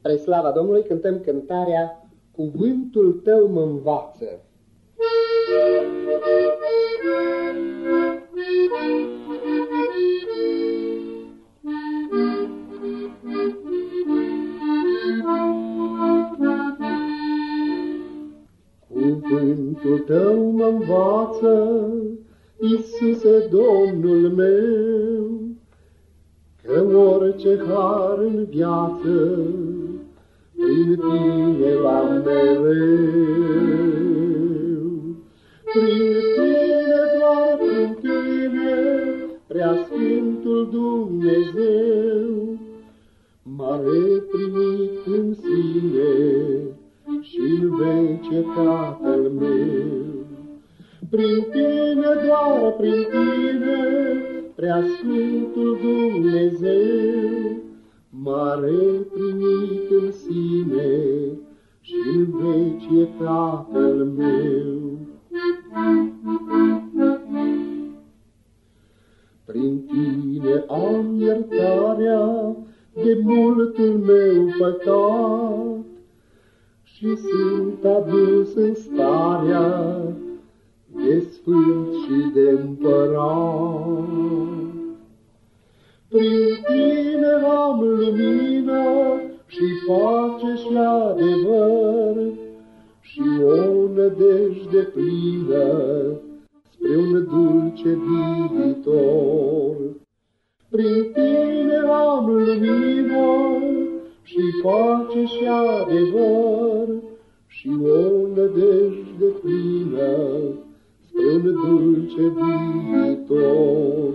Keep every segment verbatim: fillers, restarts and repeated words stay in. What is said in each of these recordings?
Spre slava Domnului cântăm cântarea Cuvântul tău mă învață. Cuvântul tău mă învață, Iisuse, Domnul meu, că orice har în viață prin tine l-am mereu. Prin tine, doar prin tine, Preasfântul Dumnezeu m-a reprimit în sine și-n vece Tatăl meu. Prin tine, doar prin tine, Preasfântul Dumnezeu m-a reprimit în sine și-n vecie Tatăl meu. Prin tine am iertarea de multul meu păcat și sunt adus în starea de sfânt și de împărat. Prin tine am lumină și pace și adevăr și o nădejde plină spre un dulce viitor. Prin tine am lumină și pace și adevăr și o nădejde plină spre un dulce viitor.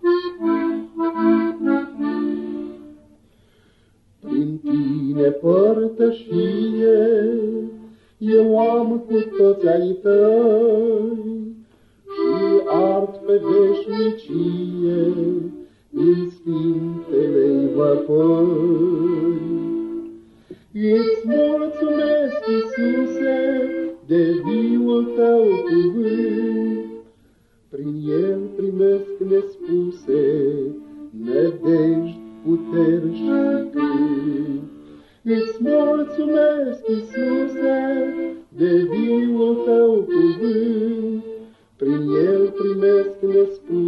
Prin tine părtășie eu am cu toți ai tăi și ard pe veșnicie în sfintele-i văpăi. Îți mulțumesc, Iisuse, de viul tău cuvânt, prin el primesc nespuse nădejdi, puteri și cânt. Îți mulțumesc, Iisuse, de viul tău cuvânt, prin el primesc nespuse